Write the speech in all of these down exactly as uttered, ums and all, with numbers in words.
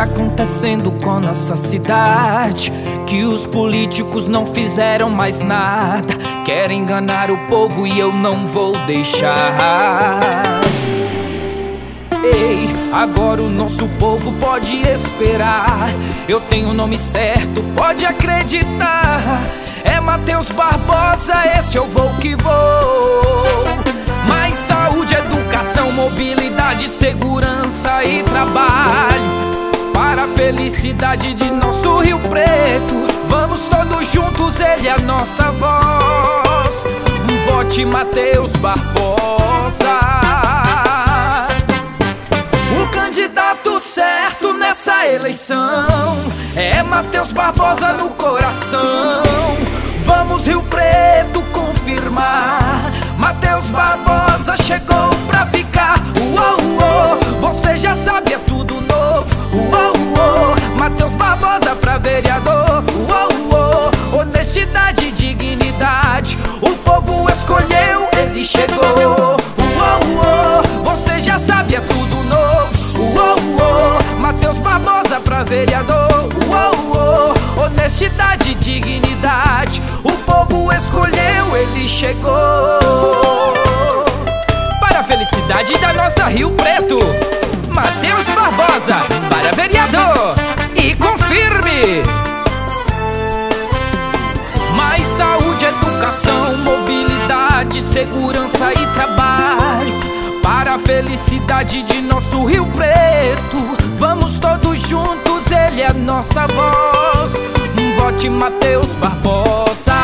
acontecendo com nossa cidade, que os políticos não fizeram mais nada. Querem enganar o povo e eu não vou deixar. Ei, agora o nosso povo pode esperar. Eu tenho o nome certo, pode acreditar. É Matheus Barbosa, esse eu vou que vou. Mais saúde, educação, mobilidade, segurança e trabalho para a felicidade de nosso Rio Preto. Vamos todos juntos, ele é a nossa voz. Vote Matheus Barbosa. O candidato certo nessa eleição é Matheus Barbosa no coração. Vamos Rio Preto confirmar, Matheus Barbosa chegou pra ficar. Uou, uou, você já sabe, é tudo novo. Uou, uou, Matheus Barbosa pra vereador. Uou, uou, honestidade e dignidade, o povo escolheu, ele chegou. Uou, uou, você já sabe, é tudo novo. Uou, uou, Matheus Barbosa pra vereador. Uou, uou, honestidade e dignidade, o povo escolheu, ele chegou. Para a felicidade da nossa Rio Preto, Matheus Barbosa para vereador. E confirme. Mais saúde, educação, mobilidade, segurança e trabalho para a felicidade de nosso Rio Preto. Vamos todos juntos, ele é a nossa voz. Vote Matheus Barbosa.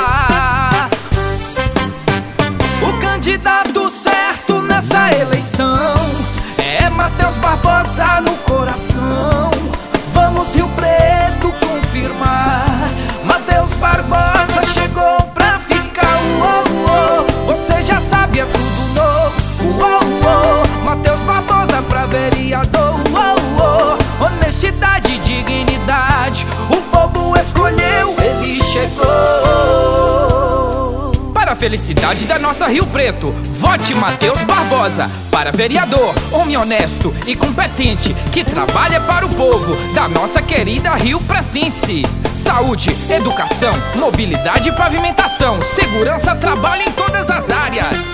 O candidato certo nessa eleição é Matheus Barbosa no coração. Vamos Rio Preto confirmar, Matheus Barbosa chegou pra ficar. Uou, uou, você já sabe, é tudo novo. Uou, uou, Matheus Barbosa pra vereador. Uou, uou, honestidade e dignidade, o povo escolheu, ele chegou. Para a felicidade da nossa Rio Preto, vote Matheus Barbosa para vereador. Homem honesto e competente que trabalha para o povo da nossa querida Rio Pretense. Saúde, educação, mobilidade e pavimentação, segurança, trabalho em todas as áreas.